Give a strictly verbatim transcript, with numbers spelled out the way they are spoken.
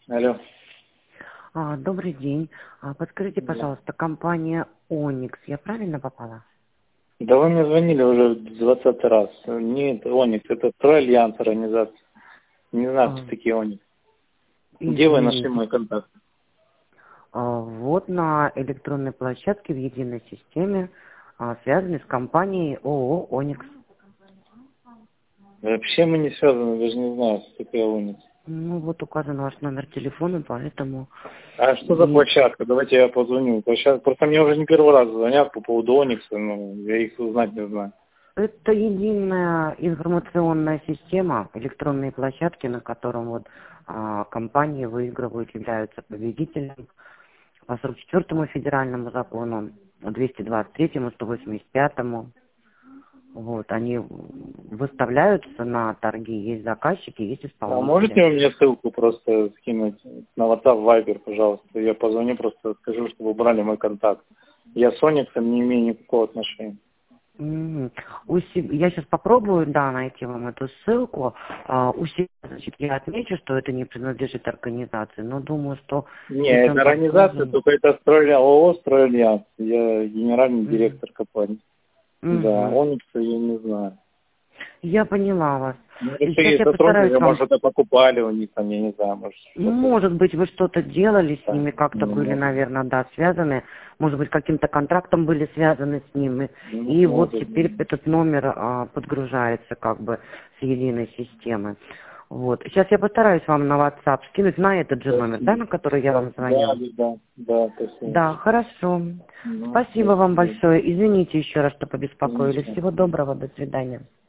Алло. А, добрый день. А, подскажите, Да. пожалуйста, компания Оникс, я правильно попала? Да вы мне звонили уже двадцатый раз. Нет, Оникс, это Стройальянс организация. Не знаю, А, кто такие Оникс. Где вы нашли извините. мой контакт? А, вот на электронной площадке в единой системе, а, связанной с компанией ООО Оникс. Вообще мы не связаны, даже не знаю, что такое Оникс. Ну вот указан ваш номер телефона, поэтому А что за и площадка? Давайте я позвоню. Площадка. Просто мне уже не первый раз звонят по поводу Оникса, но я их узнать не знаю. это единая информационная система, электронные площадки, на котором вот а, компании выигрывают, являются победителями по сорок четвёртому федеральному закону, двести двадцать третьему, сто восемьдесят пятому. Вот, они выставляются на торги, есть заказчики, есть А можете исполнители. вы мне ссылку просто скинуть на WhatsApp, Viber, пожалуйста? Я позвоню, просто скажу, чтобы убрали мой контакт. Я с Ониксом не имею никакого отношения. Мгм. У се- Я сейчас попробую, да, найти вам эту ссылку. А, у себя, значит, я отмечу, что это не принадлежит организации, но думаю, что Не, если это он организация, подсказан... только это Стройля, ООО «Стройальянс». Я генеральный Мгм. директор компании. Да, Мгм. Оникса я не знаю. Я поняла вас. Может, И и сейчас я постараюсь сотрудники, вам... может, это покупали у них, там, я не знаю, может, что-то Может быть, вы что-то делали с там, ними, как-то не были, может, наверное, да, связаны. Может быть, каким-то контрактом были связаны с ними. ну, И вот может, теперь этот номер а, подгружается как бы с единой системы. Вот. Сейчас я постараюсь вам на WhatsApp скинуть на этот же номер, да, спасибо. на который я вам Да, звоню. да, да, да, спасибо. Да, хорошо. Ну, Спасибо до вам свидания. большое. Извините еще раз, что побеспокоили. Конечно. Всего доброго. До свидания.